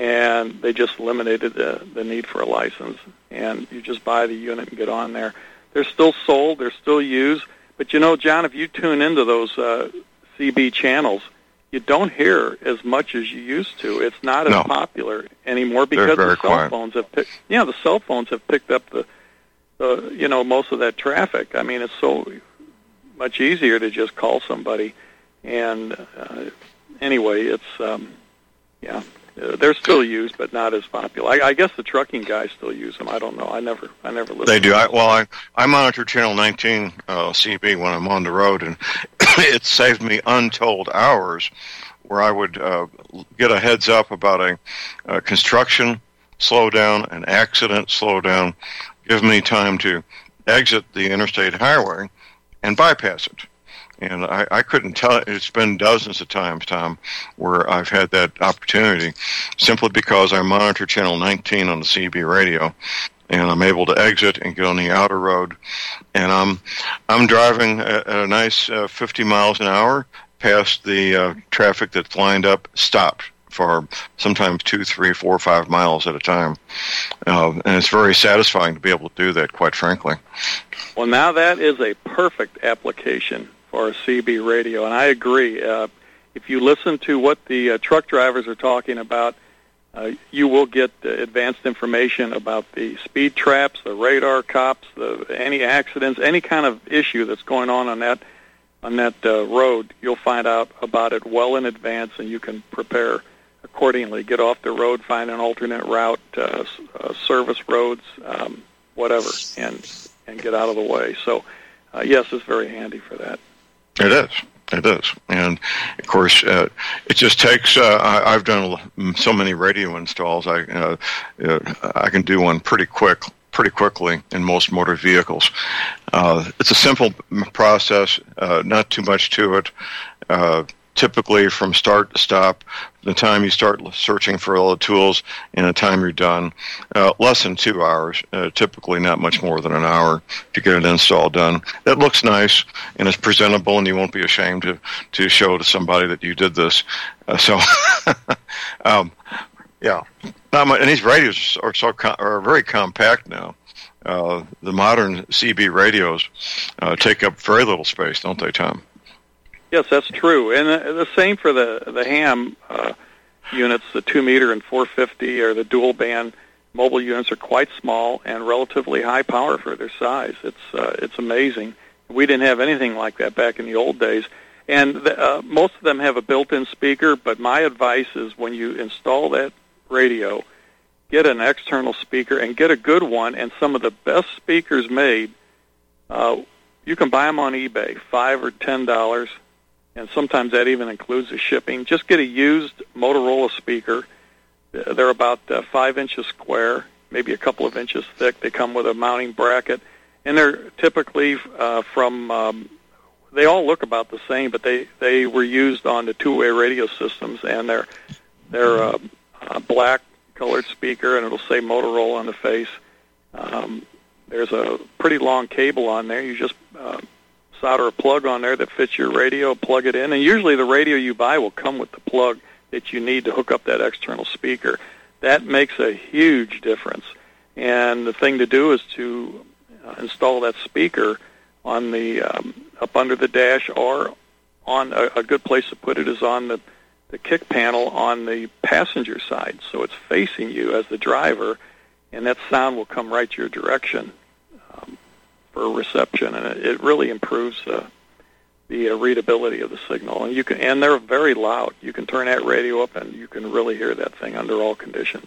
and they just eliminated the, the need for a license, and you just buy the unit and get on there. They're still sold, they're still used, but you know, John, if you tune into those uh, C B channels, you don't hear as much as you used to. It's not as no. popular anymore because the cell quiet. phones have picked. Yeah, the cell phones have picked up the, the, you know, most of that traffic. I mean, it's so much easier to just call somebody. And uh, anyway, it's um, yeah, they're still used, but not as popular. I, I guess the trucking guys still use them. I don't know. I never, I never listened. They do. I, well, I I monitor Channel nineteen uh, C B when I'm on the road, and it saved me untold hours where I would uh, get a heads up about a, a construction slowdown, an accident slowdown, give me time to exit the interstate highway and bypass it. And I, I couldn't tell, it's been dozens of times, Tom, where I've had that opportunity simply because I monitor Channel nineteen on the C B radio, and I'm able to exit and get on the outer road. And I'm I'm driving at, at a nice uh, fifty miles an hour past the uh, traffic that's lined up, stopped for sometimes two, three, four, five miles at a time. Uh, and it's very satisfying to be able to do that, quite frankly. Well, now that is a perfect application for a C B radio, and I agree. Uh, if you listen to what the uh, truck drivers are talking about, uh, you will get uh, advanced information about the speed traps, the radar cops, the, any accidents, any kind of issue that's going on on that on that uh, road. You'll find out about it well in advance, and you can prepare accordingly. Get off the road, find an alternate route, uh, uh, service roads, um, whatever, and and get out of the way. So, uh, yes, it's very handy for that. It is. It is. And, of course, uh, it just takes, uh, I, I've done so many radio installs, I uh, uh, I can do one pretty quick, pretty quickly in most motor vehicles. Uh, it's a simple process, uh, not too much to it. Uh, typically, from start to stop, the time you start searching for all the tools and the time you're done, uh, less than two hours, uh, typically not much more than an hour to get an install done. That looks nice, and it's presentable, and you won't be ashamed to, to show to somebody that you did this. Uh, so, um, yeah. Not much, and these radios are, so com- are very compact now. Uh, the modern C B radios uh, take up very little space, don't they, Tom? Yes, that's true, and uh, the same for the the ham uh, units, the two meter and four fifty, or the dual band mobile units are quite small and relatively high power for their size. It's uh, it's amazing. We didn't have anything like that back in the old days, And the, uh, most of them have a built-in speaker, but my advice is when you install that radio, get an external speaker and get a good one. And some of the best speakers made, uh, you can buy them on eBay, five or ten dollars, and sometimes that even includes the shipping. Just get a used Motorola speaker. They're about uh, five inches square, maybe a couple of inches thick. They come with a mounting bracket, and they're typically uh, from. Um, they all look about the same, but they, they were used on the two-way radio systems, and they're they're uh, a black colored speaker, and it'll say Motorola on the face. Um, there's a pretty long cable on there. You just uh, solder a plug on there that fits your radio, plug it in, and usually the radio you buy will come with the plug that you need to hook up that external speaker. That makes a huge difference. And the thing to do is to uh, install that speaker on the um, up under the dash, or on a, a good place to put it is on the, the kick panel on the passenger side, so it's facing you as the driver, and that sound will come right to your direction um, for reception, and it, it really improves uh, the uh, readability of the signal. And you can, and they're very loud. You can turn that radio up, and you can really hear that thing under all conditions.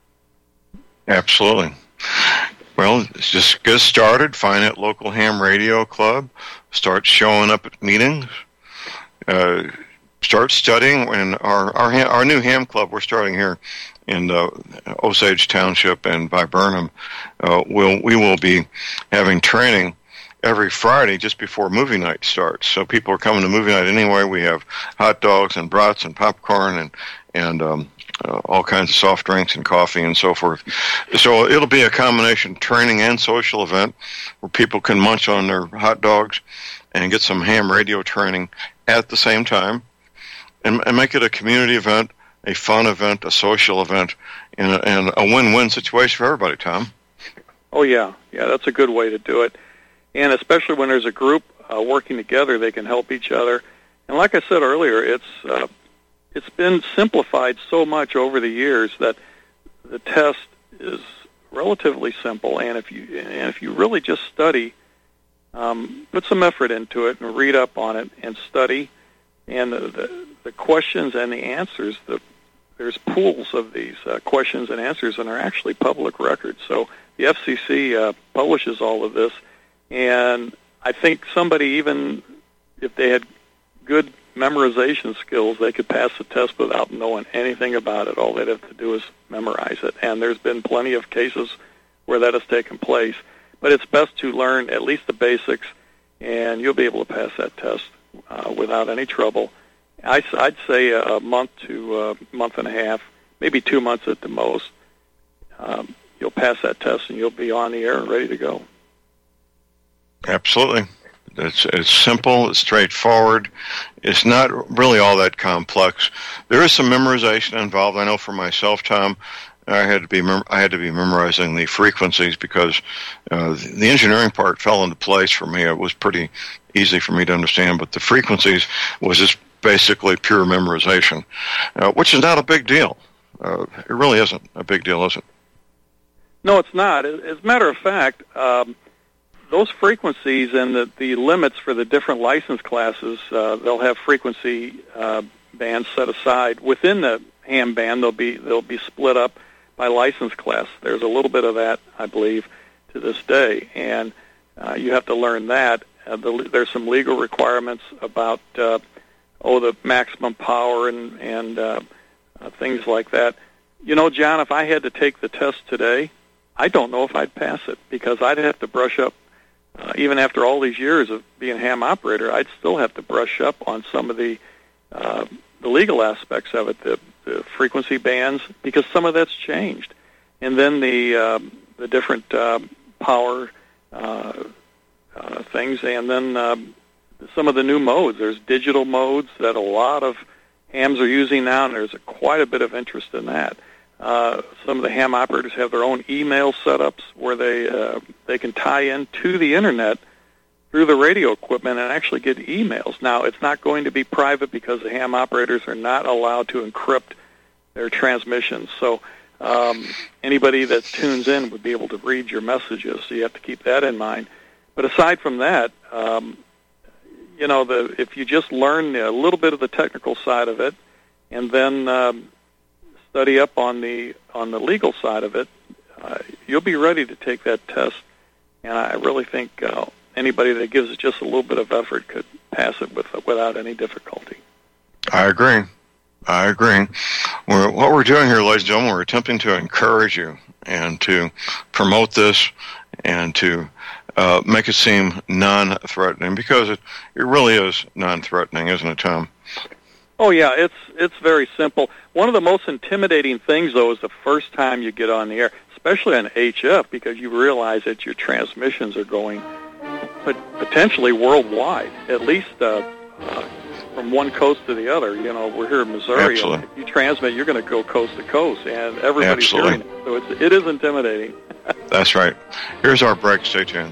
Absolutely. Well, just get started. Find that local ham radio club. Start showing up at meetings. Uh, start studying. And our our our new ham club we're starting here in uh, Osage Township and by Burnham. Uh, we'll we will be having training every Friday just before movie night starts. So people are coming to movie night anyway. We have hot dogs and brats and popcorn and and um, uh, all kinds of soft drinks and coffee and so forth. So it'll be a combination training and social event where people can munch on their hot dogs and get some ham radio training at the same time, and, and make it a community event, a fun event, a social event, and a, and a win-win situation for everybody, Tom. Oh, yeah. Yeah, that's a good way to do it. And especially when there's a group uh, working together, they can help each other. And like I said earlier, it's uh, it's been simplified so much over the years that the test is relatively simple. And if you and if you really just study, um, put some effort into it and read up on it and study, and the the, the questions and the answers, the there's pools of these uh, questions and answers, and are actually public records. So the F C C uh, publishes all of this. And I think somebody, even if they had good memorization skills, they could pass the test without knowing anything about it. All they'd have to do is memorize it. And there's been plenty of cases where that has taken place. But it's best to learn at least the basics, and you'll be able to pass that test uh, without any trouble. I, I'd say a month to a month and a half, maybe two months at the most. Um, you'll pass that test, and you'll be on the air and ready to go. Absolutely. It's it's simple, it's straightforward. It's not really all that complex. There is some memorization involved. I know for myself, Tom, I had to be mem- I had to be memorizing the frequencies because uh, the engineering part fell into place for me. It was pretty easy for me to understand, but the frequencies was just basically pure memorization, uh, which is not a big deal. Uh, it really isn't a big deal, is it? No, it's not. As a matter of fact, um, those frequencies and the, the limits for the different license classes, uh, they'll have frequency uh, bands set aside. Within the ham band, they'll be they'll be split up by license class. There's a little bit of that, I believe, to this day, and uh, you have to learn that. Uh, the, there's some legal requirements about uh, oh the maximum power and and uh, uh, things like that. You know, John, if I had to take the test today, I don't know if I'd pass it because I'd have to brush up. Uh, even after all these years of being a ham operator, I'd still have to brush up on some of the uh, the legal aspects of it, the, the frequency bands, because some of that's changed, and then the uh, the different uh, power uh, uh, things, and then uh, some of the new modes. There's digital modes that a lot of hams are using now, and there's a, quite a bit of interest in that. Uh, some of the ham operators have their own email setups where they uh, they can tie in to the internet through the radio equipment and actually get emails. Now, it's not going to be private because the ham operators are not allowed to encrypt their transmissions. So um, anybody that tunes in would be able to read your messages, so you have to keep that in mind. But aside from that, um, you know, the if you just learn a little bit of the technical side of it, and then um, study up on the on the legal side of it, uh, you'll be ready to take that test. And I really think uh, anybody that gives it just a little bit of effort could pass it with without any difficulty. I agree. I agree. We're, what we're doing here, ladies and gentlemen, we're attempting to encourage you and to promote this and to uh, make it seem non-threatening, because it, it really is non-threatening, isn't it, Tom? Oh, yeah, it's it's very simple. One of the most intimidating things, though, is the first time you get on the air, especially on H F, because you realize that your transmissions are going but potentially worldwide, at least uh, uh, from one coast to the other. You know, we're here in Missouri. Absolutely. If you transmit, you're going to go coast to coast, and everybody's Absolutely. hearing it. So it's, it is intimidating. That's right. Here's our break. Stay tuned.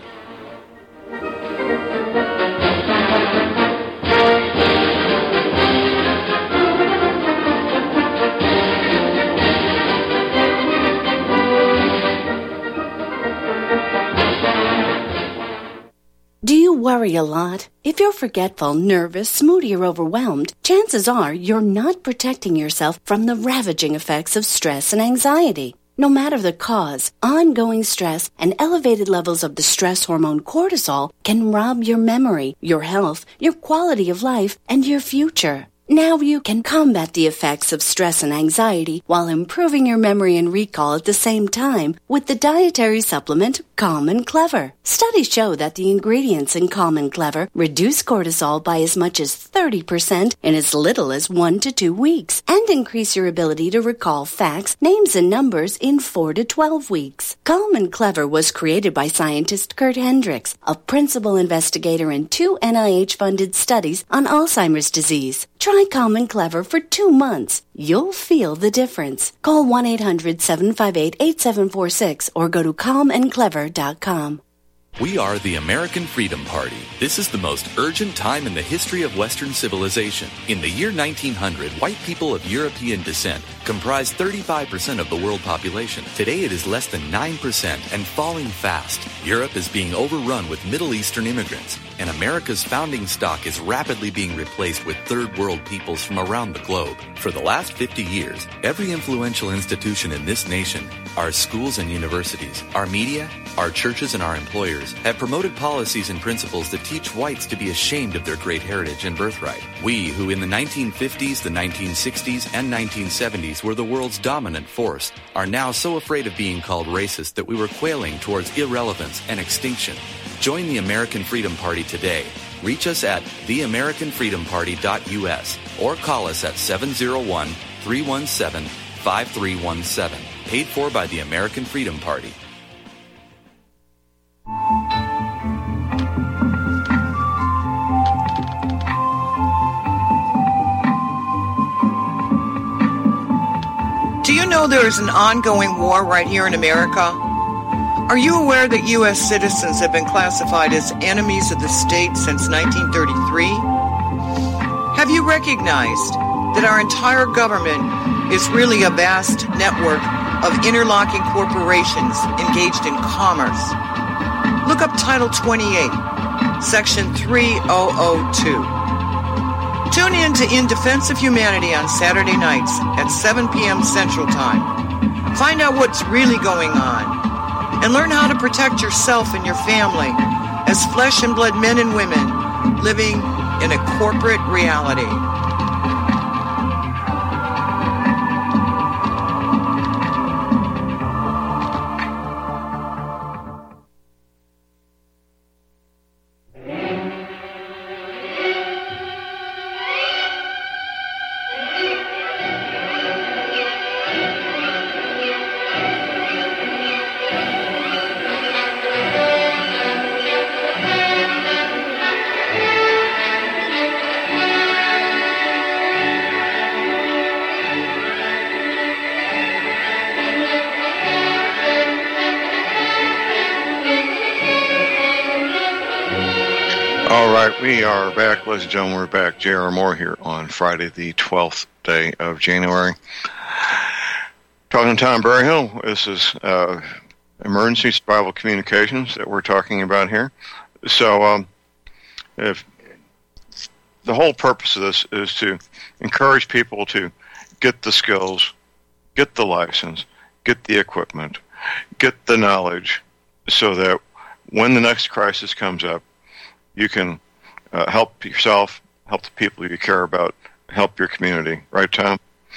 Do you worry a lot? If you're forgetful, nervous, moody, or overwhelmed, chances are you're not protecting yourself from the ravaging effects of stress and anxiety. No matter the cause, ongoing stress and elevated levels of the stress hormone cortisol can rob your memory, your health, your quality of life, and your future. Now you can combat the effects of stress and anxiety while improving your memory and recall at the same time with the dietary supplement Calm and Clever. Studies show that the ingredients in Calm and Clever reduce cortisol by as much as thirty percent in as little as one to two weeks and increase your ability to recall facts, names, and numbers in four to twelve weeks. Calm and Clever was created by scientist Kurt Hendricks, a principal investigator in two N I H-funded studies on Alzheimer's disease. Try Calm and Clever for two months. You'll feel the difference. Call one eight hundred seven five eight eight seven four six or go to calm and clever dot com. We are the American Freedom Party. This is the most urgent time in the history of Western civilization. In the year nineteen hundred, white people of European descent comprised thirty-five percent of the world population. Today it is less than nine percent and falling fast. Europe is being overrun with Middle Eastern immigrants, and America's founding stock is rapidly being replaced with third world peoples from around the globe. For the last fifty years, every influential institution in this nation, our schools and universities, our media, our churches, and our employers have promoted policies and principles that teach whites to be ashamed of their great heritage and birthright. We, who in the nineteen fifties, the nineteen sixties, and nineteen seventies were the world's dominant force, are now so afraid of being called racist that we were quailing towards irrelevance and extinction. Join the American Freedom Party today. Reach us at the american freedom party dot u s or call us at seven oh one, three one seven, five three one seven. Paid for by the American Freedom Party. Do you know there is an ongoing war right here in America? Are you aware that U S citizens have been classified as enemies of the state since nineteen thirty-three? Have you recognized that our entire government is really a vast network of interlocking corporations engaged in commerce? Look up Title twenty-eight, Section three thousand two. Tune in to In Defense of Humanity on Saturday nights at seven p.m. Central Time. Find out what's really going on and learn how to protect yourself and your family as flesh and blood men and women living in a corporate reality. We are back, ladies and gentlemen. We're back. J R. Moore here on Friday, the twelfth day of January. Talking to Tom Berryhill. This is uh, emergency survival communications that we're talking about here. So, um, if the whole purpose of this is to encourage people to get the skills, get the license, get the equipment, get the knowledge, so that when the next crisis comes up, you can uh, help yourself, help the people you care about, help your community. Right, Tom?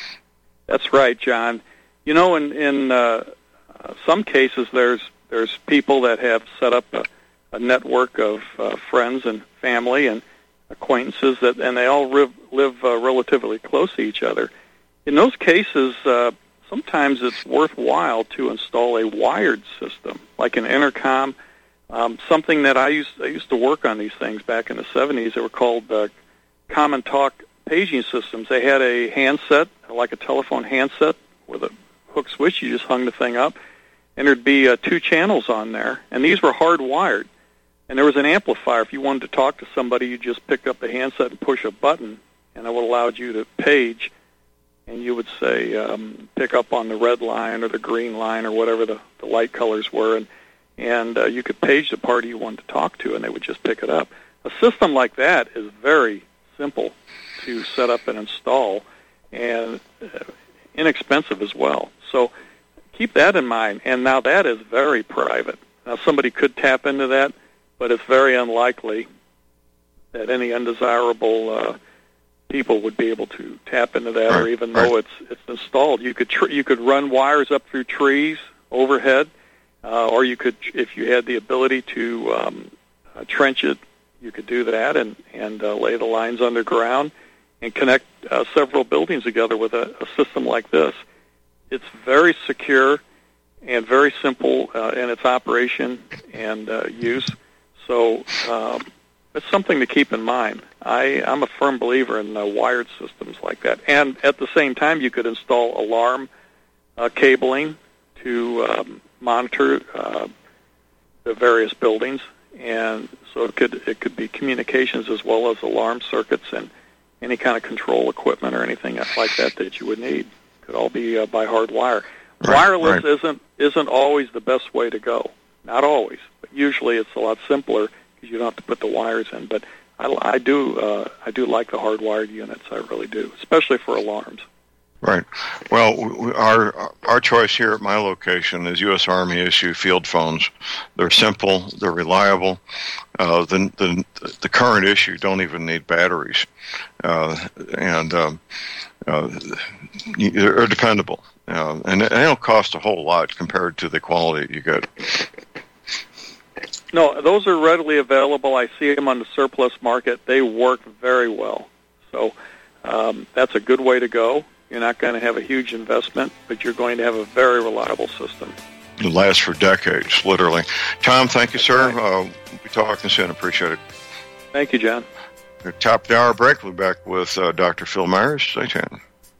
That's right, John. You know, in, in uh, some cases, there's there's people that have set up a, a network of uh, friends and family and acquaintances, that, and they all live, live uh, relatively close to each other. In those cases, uh, sometimes it's worthwhile to install a wired system, like an intercom. Um, something that I used I used to work on these things back in the seventies. They were called uh, Common Talk paging systems. They had a handset, like a telephone handset, with a hook switch. You just hung the thing up, and there'd be uh, two channels on there, and these were hardwired. And there was an amplifier. If you wanted to talk to somebody, you just pick up the handset and push a button, and it would allow you to page, and you would say, um, pick up on the red line or the green line or whatever the, the light colors were, and, and uh, you could page the party you wanted to talk to, and they would just pick it up. A system like that is very simple to set up and install, and uh, inexpensive as well. So keep that in mind. And now that is very private. Now somebody could tap into that, but it's very unlikely that any undesirable uh, people would be able to tap into that, right, or even right. though it's it's installed. You could tr- you could run wires up through trees overhead, uh, or you could, if you had the ability to um, uh, trench it, you could do that and and uh, lay the lines underground and connect uh, several buildings together with a, a system like this. It's very secure and very simple uh, in its operation and uh, use. So um, it's something to keep in mind. I, I'm a firm believer in uh, wired systems like that. And at the same time, you could install alarm uh, cabling to um, monitor uh, the various buildings. And so it could it could be communications as well as alarm circuits and any kind of control equipment or anything like that that you would need. Could all be uh, by hard wire. Right, Wireless right. isn't isn't always the best way to go. Not always, but usually it's a lot simpler because you don't have to put the wires in. But I, I do uh, I do like the hardwired units. I really do, especially for alarms. Right. Well, we, our our choice here at my location is U S Army issue field phones. They're simple. They're reliable. Uh, the, the the current issue don't even need batteries, uh, and um, uh, they're dependable. Uh, and they don't cost a whole lot compared to the quality you get. No, those are readily available. I see them on the surplus market. They work very well. So um, that's a good way to go. You're not going to have a huge investment, but you're going to have a very reliable system. It lasts for decades, literally. Tom, thank you, sir. Uh, we'll be talking soon. Appreciate it. Thank you, John. Top of the hour break. We'll be back with uh, Doctor Phil Myers. Stay tuned.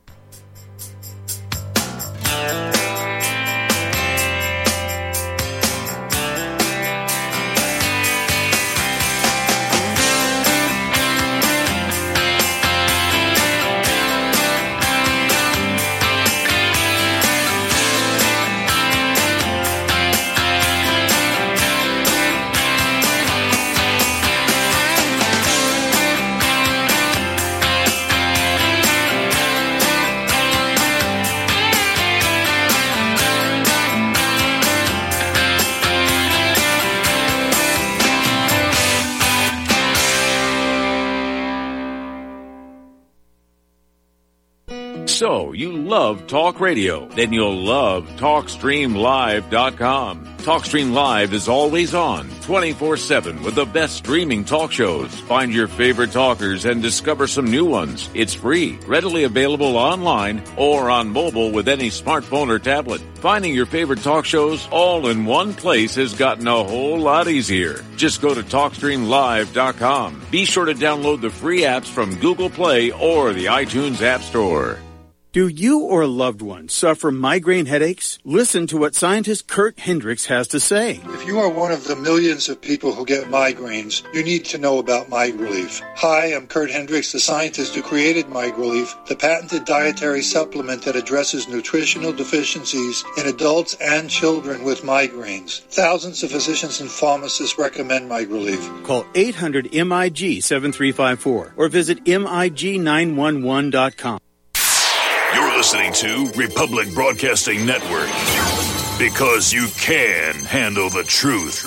So, you love talk radio? Then you'll love talk stream live dot com. TalkStream Live is always on, twenty-four seven, with the best streaming talk shows. Find your favorite talkers and discover some new ones. It's free, readily available online or on mobile with any smartphone or tablet. Finding your favorite talk shows all in one place has gotten a whole lot easier. Just go to talk stream live dot com. Be sure to download the free apps from Google Play or the iTunes App Store. Do you or a loved one suffer migraine headaches? Listen to what scientist Kurt Hendricks has to say. If you are one of the millions of people who get migraines, you need to know about MigRelief. Hi, I'm Kurt Hendricks, the scientist who created MigRelief, the patented dietary supplement that addresses nutritional deficiencies in adults and children with migraines. Thousands of physicians and pharmacists recommend MigRelief. Call eight hundred M I G seven three five four or visit M I G nine one one dot com. You're listening to Republic Broadcasting Network, because you can handle the truth.